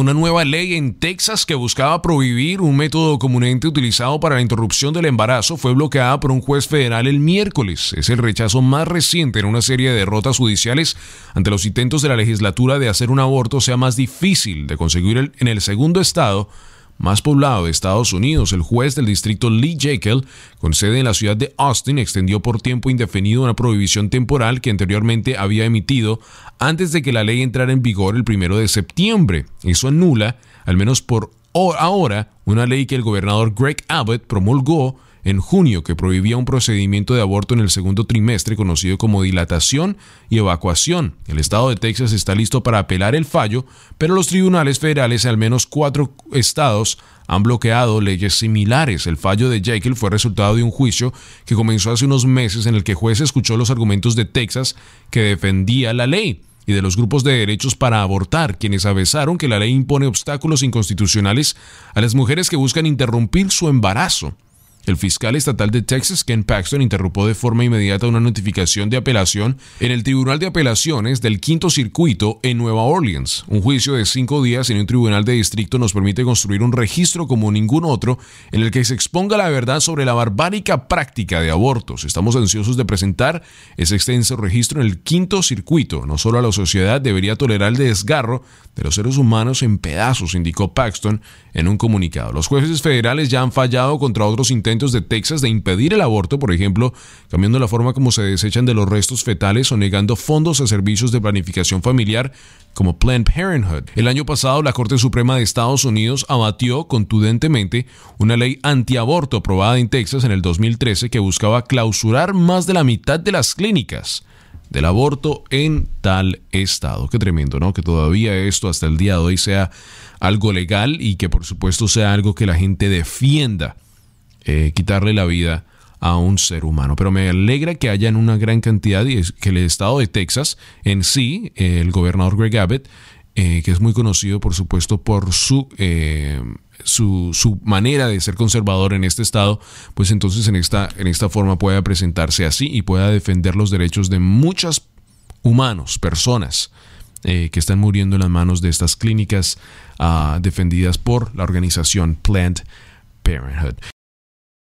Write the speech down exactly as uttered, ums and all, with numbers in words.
una nueva ley en Texas que buscaba prohibir un método comúnmente utilizado para la interrupción del embarazo fue bloqueada por un juez federal el miércoles. Es el rechazo más reciente en una serie de derrotas judiciales ante los intentos de la legislatura de hacer un aborto sea más difícil de conseguir en el segundo estado más poblado de Estados Unidos. El juez del distrito Lee Jekyll, con sede en la ciudad de Austin, extendió por tiempo indefinido una prohibición temporal que anteriormente había emitido antes de que la ley entrara en vigor el primero de septiembre. Eso anula, al menos por ahora, una ley que el gobernador Greg Abbott promulgó en junio que prohibía un procedimiento de aborto en el segundo trimestre conocido como dilatación y evacuación. El estado de Texas está listo para apelar el fallo, pero los tribunales federales en al menos cuatro estados han bloqueado leyes similares. El fallo de Jekyll fue resultado de un juicio que comenzó hace unos meses en el que el juez escuchó los argumentos de Texas que defendía la ley y de los grupos de derechos para abortar, quienes avesaron que la ley impone obstáculos inconstitucionales a las mujeres que buscan interrumpir su embarazo. El fiscal estatal de Texas, Ken Paxton, interrumpió de forma inmediata una notificación de apelación en el Tribunal de Apelaciones del Quinto Circuito en Nueva Orleans. Un juicio de cinco días en un tribunal de distrito nos permite construir un registro como ningún otro en el que se exponga la verdad sobre la barbárica práctica de abortos. Estamos ansiosos de presentar ese extenso registro en el Quinto Circuito. No solo la sociedad debería tolerar el desgarro de los seres humanos en pedazos, indicó Paxton en un comunicado. Los jueces federales ya han fallado contra otros intentos de Texas de impedir el aborto, por ejemplo, cambiando la forma como se desechan de los restos fetales o negando fondos a servicios de planificación familiar como Planned Parenthood. El año pasado, la Corte Suprema de Estados Unidos abatió contundentemente una ley antiaborto aprobada en Texas en el dos mil trece que buscaba clausurar más de la mitad de las clínicas del aborto en tal estado. Qué tremendo, ¿no? Que todavía esto hasta el día de hoy sea algo legal y que por supuesto sea algo que la gente defienda. Eh, quitarle la vida a un ser humano. Pero me alegra que hayan una gran cantidad y que el estado de Texas en sí, eh, el gobernador Greg Abbott, eh, que es muy conocido por supuesto por su, eh, su su manera de ser conservador en este estado, pues entonces en esta, en esta forma pueda presentarse así y pueda defender los derechos de muchos humanos, personas eh, que están muriendo en las manos de estas clínicas uh, defendidas por la organización Planned Parenthood.